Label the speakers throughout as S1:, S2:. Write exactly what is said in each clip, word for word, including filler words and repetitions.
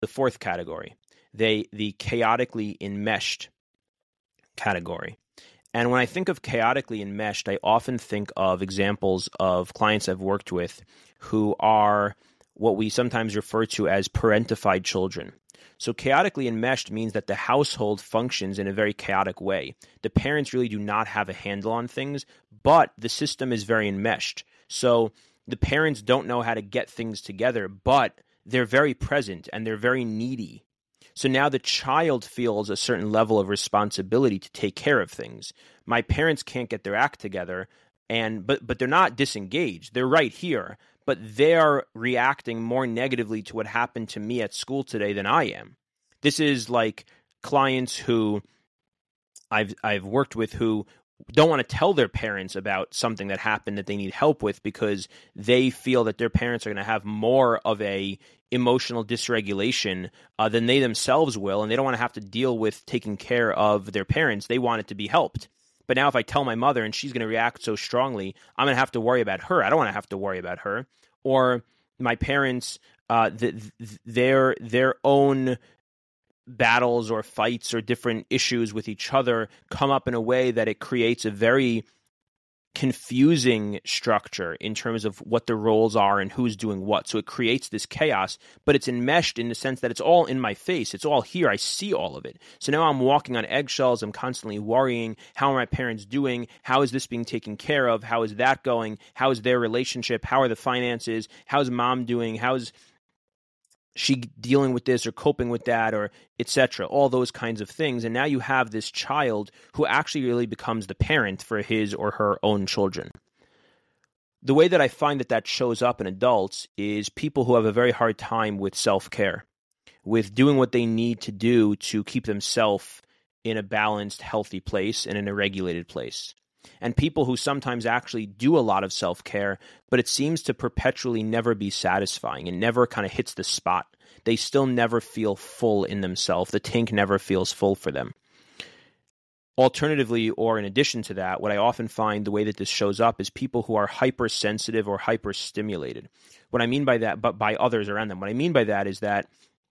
S1: the fourth category, they the chaotically enmeshed category. And when I think of chaotically enmeshed, I often think of examples of clients I've worked with who are what we sometimes refer to as parentified children. So chaotically enmeshed means that the household functions in a very chaotic way. The parents really do not have a handle on things, but the system is very enmeshed. So the parents don't know how to get things together, but they're very present and they're very needy. So now the child feels a certain level of responsibility to take care of things. My parents can't get their act together, and but but they're not disengaged. They're right here, but they're reacting more negatively to what happened to me at school today than I am. This is like clients who I've I've worked with who don't want to tell their parents about something that happened that they need help with because they feel that their parents are going to have more of a emotional dysregulation uh, than they themselves will, and they don't want to have to deal with taking care of their parents. They want it to be helped. But now if I tell my mother and she's going to react so strongly, I'm going to have to worry about her. I don't want to have to worry about her. Or my parents, uh, th- th- their their own battles or fights or different issues with each other come up in a way that it creates a very confusing structure in terms of what the roles are and who's doing what. So it creates this chaos, but it's enmeshed in the sense that it's all in my face. It's all here. I see all of it. So now I'm walking on eggshells. I'm constantly worrying. How are my parents doing? How is this being taken care of? How is that going? How is their relationship? How are the finances? How's mom doing? How's she dealing with this or coping with that, or et cetera, all those kinds of things. And now you have this child who actually really becomes the parent for his or her own children. The way that I find that that shows up in adults is people who have a very hard time with self-care, with doing what they need to do to keep themselves in a balanced, healthy place and in a regulated place. And people who sometimes actually do a lot of self-care, but it seems to perpetually never be satisfying and never kind of hits the spot. They still never feel full in themselves. The tank never feels full for them. Alternatively, or in addition to that, what I often find the way that this shows up is people who are hypersensitive or hyperstimulated. What I mean by that, but by others around them, what I mean by that is that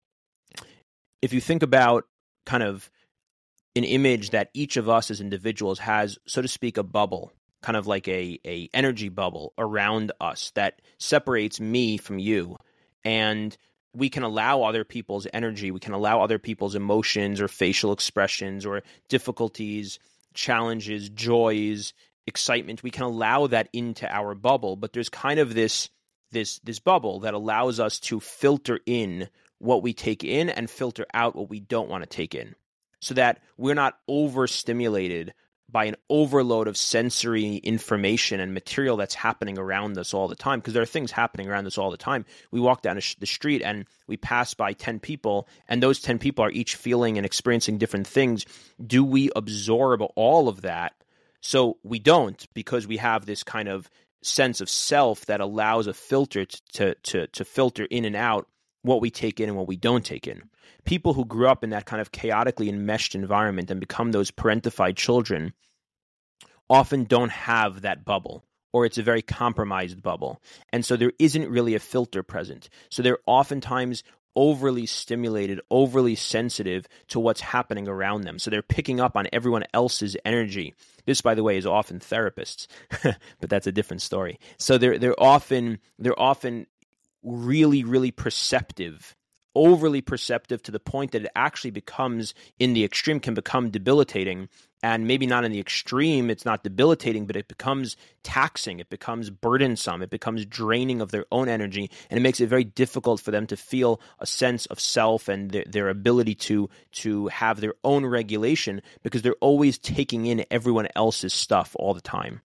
S1: if you think about kind of an image that each of us as individuals has, so to speak, a bubble, kind of like a, a energy bubble around us that separates me from you. And we can allow other people's energy, we can allow other people's emotions or facial expressions or difficulties, challenges, joys, excitement. We can allow that into our bubble, but there's kind of this, this, this bubble that allows us to filter in what we take in and filter out what we don't want to take in, so that we're not overstimulated by an overload of sensory information and material that's happening around us all the time. Because there are things happening around us all the time. We walk down the street and we pass by ten people, and those ten people are each feeling and experiencing different things. Do we absorb all of that? So we don't, because we have this kind of sense of self that allows a filter to, to, to filter in and out what we take in and what we don't take in. People who grew up in that kind of chaotically enmeshed environment and become those parentified children often don't have that bubble, or it's a very compromised bubble. And so there isn't really a filter present. So they're oftentimes overly stimulated, overly sensitive to what's happening around them. So they're picking up on everyone else's energy. This, by the way, is often therapists, but that's a different story. So they're they're often they're often really, really perceptive, overly perceptive to the point that it actually becomes, in the extreme, can become debilitating. And maybe not in the extreme, it's not debilitating, but it becomes taxing, it becomes burdensome, it becomes draining of their own energy, and it makes it very difficult for them to feel a sense of self and their, their ability to, to have their own regulation, because they're always taking in everyone else's stuff all the time.